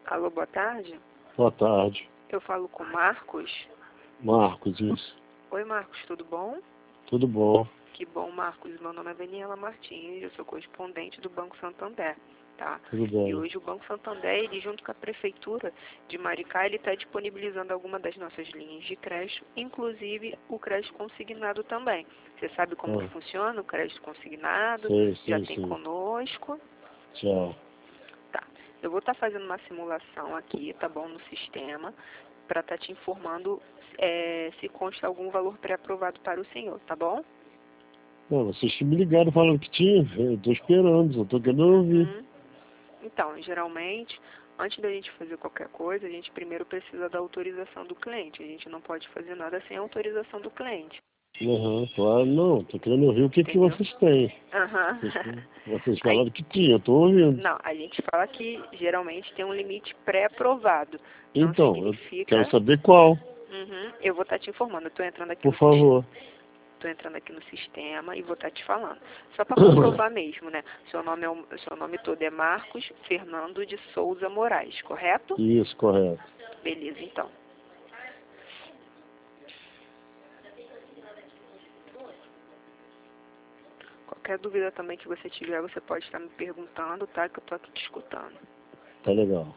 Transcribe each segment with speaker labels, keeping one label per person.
Speaker 1: Alô, boa tarde.
Speaker 2: Boa tarde.
Speaker 1: Eu falo com Marcos.
Speaker 2: Marcos, isso.
Speaker 1: Oi, Marcos, tudo bom?
Speaker 2: Tudo bom.
Speaker 1: Que bom, Marcos. Meu nome é Daniela Martins, eu sou correspondente do Banco Santander, tá?
Speaker 2: Tudo bem.
Speaker 1: E hoje o Banco Santander, ele junto com a Prefeitura de Maricá, ele está disponibilizando alguma das nossas linhas de crédito, inclusive o crédito consignado também. Você sabe como que funciona o crédito consignado? Já tem conosco?
Speaker 2: Já.
Speaker 1: Tá. Eu vou estar fazendo uma simulação aqui, tá bom, no sistema, para estar te informando se consta algum valor pré-aprovado para o senhor, tá bom?
Speaker 2: Não, vocês me ligaram falando que tinha. Eu tô esperando, eu tô querendo ouvir.
Speaker 1: Então, geralmente, antes da gente fazer qualquer coisa, a gente primeiro precisa da autorização do cliente. A gente não pode fazer nada sem a autorização do cliente.
Speaker 2: Claro, não. Tô querendo ouvir o que vocês têm. Vocês falaram que tinha, eu tô ouvindo.
Speaker 1: Não, a gente fala que geralmente tem um limite pré-aprovado.
Speaker 2: Então, eu quero saber qual.
Speaker 1: Eu vou estar te informando. Eu tô entrando aqui
Speaker 2: Por favor.
Speaker 1: Estou entrando aqui no sistema e vou estar te falando. Só para comprovar mesmo, né? Seu nome todo é Marcos Fernando de Souza Moraes, correto?
Speaker 2: Isso, correto.
Speaker 1: Beleza, então. Qualquer dúvida também que você tiver, você pode estar me perguntando, tá? Que eu tô aqui te escutando.
Speaker 2: Tá legal.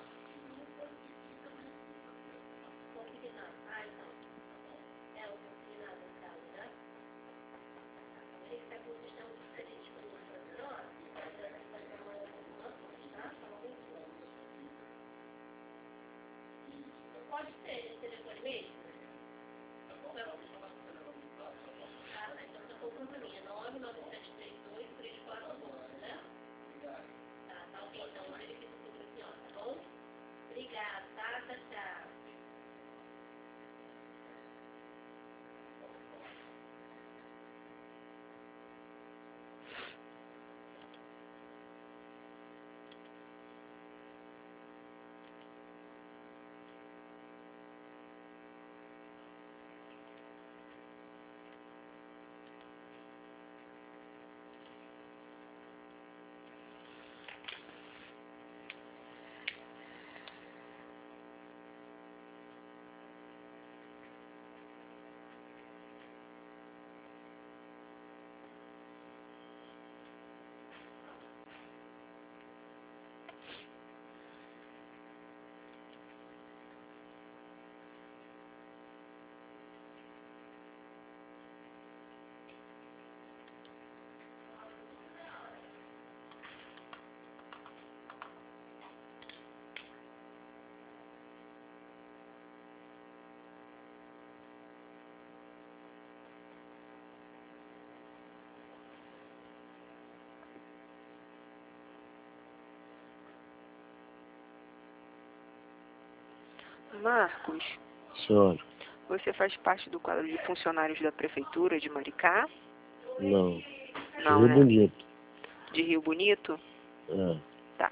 Speaker 1: Marcos.
Speaker 2: Senhora.
Speaker 1: Você faz parte do quadro de funcionários da Prefeitura de Maricá?
Speaker 2: Não.
Speaker 1: Não,
Speaker 2: Rio Bonito.
Speaker 1: De Rio Bonito?
Speaker 2: É.
Speaker 1: Tá.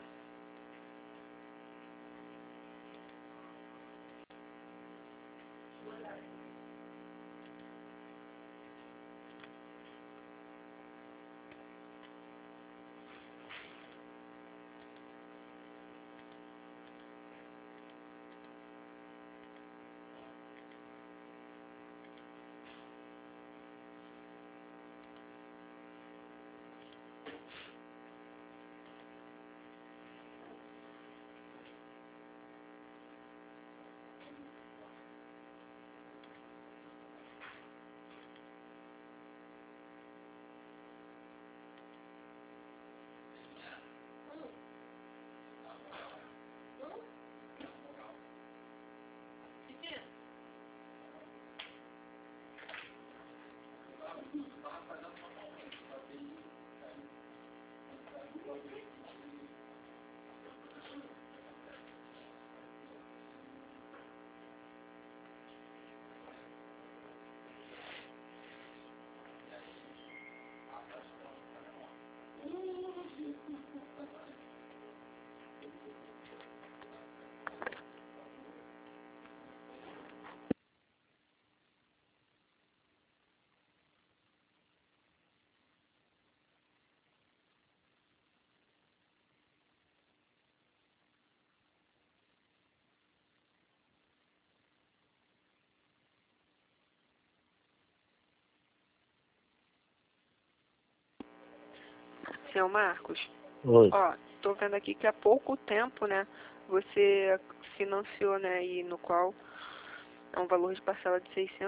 Speaker 1: Seu Marcos,
Speaker 2: Oi.
Speaker 1: ó, tô vendo aqui que há pouco tempo, né, você financiou, né, e no qual é um valor de parcela de R$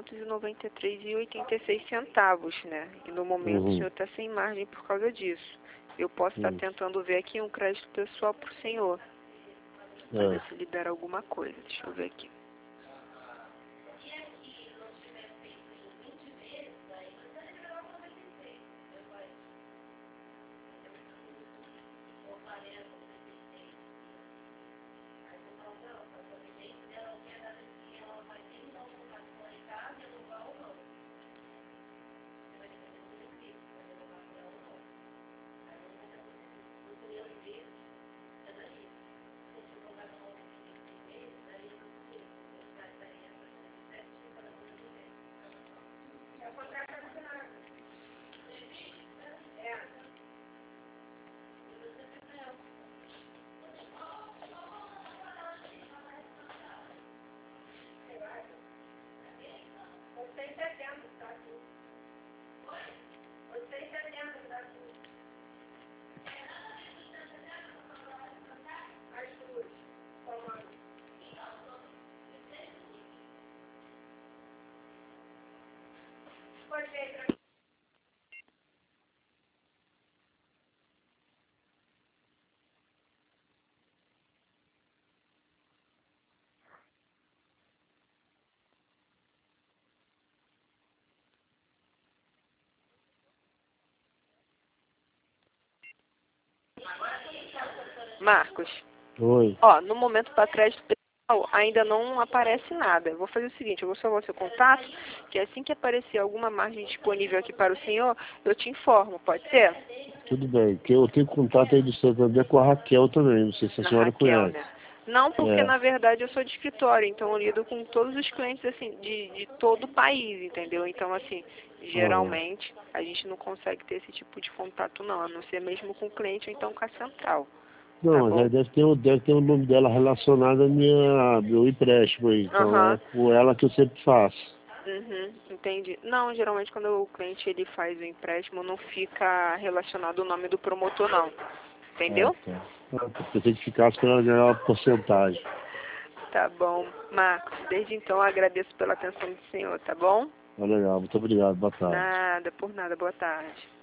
Speaker 1: 693,86, né, e no momento o senhor está sem margem por causa disso. Eu posso estar tentando ver aqui um crédito pessoal para o senhor, para ver se libera alguma coisa. Deixa eu ver aqui. Marcos.
Speaker 2: Oi.
Speaker 1: Ó, no momento para crédito pessoal ainda não aparece nada. Eu vou fazer o seguinte, eu vou salvar o seu contato, que assim que aparecer alguma margem disponível aqui para o senhor, eu te informo, pode ser?
Speaker 2: Tudo bem, que eu tenho contato aí do Santander com a Raquel também, não sei se a senhora
Speaker 1: Raquel,
Speaker 2: conhece.
Speaker 1: né? Não, porque na verdade eu sou de escritório, então eu lido com todos os clientes assim de todo o país, entendeu? Então assim, geralmente a gente não consegue ter esse tipo de contato não, a não ser mesmo com o cliente ou então com a central.
Speaker 2: Não, mas aí deve ter o nome dela relacionado ao meu empréstimo aí, então é por ela que eu sempre faço.
Speaker 1: Entendi. Não, geralmente quando o cliente ele faz o empréstimo não fica relacionado o nome do promotor não, entendeu?
Speaker 2: Pensei que ficasse para ela ganhar uma porcentagem.
Speaker 1: Tá bom. Marcos, desde então eu agradeço pela atenção do senhor, tá bom?
Speaker 2: Legal, muito obrigado, boa tarde.
Speaker 1: Nada, por nada. Boa tarde.